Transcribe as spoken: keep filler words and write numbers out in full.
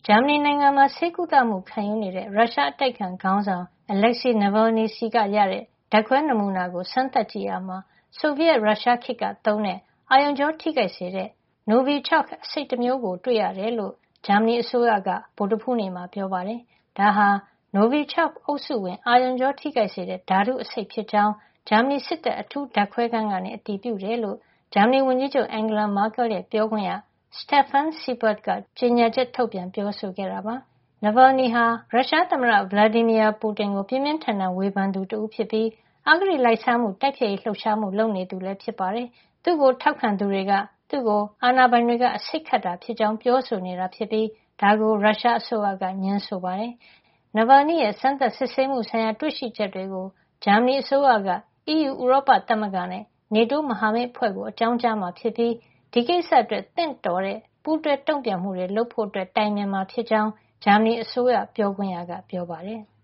ဂျာမနီနိုင်ငံမှာဆေးကုသမှုခံယူနေတဲ့ရုရှားအတိုက်အခံခေါင်းဆောင် Alexei Navalny ဆီကရတဲ့ဓာတ်ခွဲနမူနာကိုစမ်းသပ်ကြည့်ရာမှာဆိုဗီယက်ရုရှားခေတ်ကသုံးတဲ့အာရုံကြောထိခိုက်စေတဲ့ Novichok အဆိပ်တမျိုးကိုတွေ့ရတယ်လို့ဂျာမနီအစိုးရကဗုဒ္ဓဟူးနေ့မှာပြောပါတယ်။ဒါဟာ Novichok အုပ်စုဝင်အာရုံကြောထိခိုက်စေတဲ့ဓာတုအဆိပ်ဖြစ်ကြောင်းဂျာမနီစစ်တပ်အထူးဓာတ်ခွဲခန်းကနေအတည်ပြုတယ်လို့ဂျာမနီဝန်ကြီးချုပ် Angela Merkel ရဲ့ပြောခွင့်ရ Stefan Seibert ကကြေညာချက်ထုတ်ပြန်ပြောဆိုခဲ့တာပါ။ Navalny ဟာရုရှားသမ္မတ Vladimir Putin ကိုပြင်းပြင်းထန်ထန်ဝေဖန်သူတဦးဖြစ်ပြီးအဂတိလိုက်စားမှုတိုက်ဖျက်ရေးလှုပ်ရှားမှုလုပ်နေသူလည်းဖြစ်ပါတယ်။သူ့ကိုထောက်ခံသူတွေကသူ့ကိုအာဏာပိုင်တွေကအဆိပ်ခတ်တာဖြစ်ကြောင်းပြောဆိုနေတာဖြစ်ပြီးဒါကိုရုရှားအစိုးရကငြင်းဆိုပါတယ်။ Navalny ရဲ့စမ်းသပ်စစ်ဆေးမှုဆိုင်ရာတွေ့ရှိချက်တွေကိုဂျာမနီအစိုးရက အီးယူဥရောပသမဂ္ဂနဲ့ NATO မဟာမိတ်အဖွဲ့ကိုအကြောင်းကြားမှာဖြစ်ပြီးဒီကိစ္စအတွက်သင့်တော်တဲ့ပူးတွဲတုံ့ပြန်မှုတွေလုပ်ဖို့တိုင်ပင်မှာဖြစ်ကြောင်းဂျာမနီအစိုးရပြောခွင့်ရကပြောပါတယ်။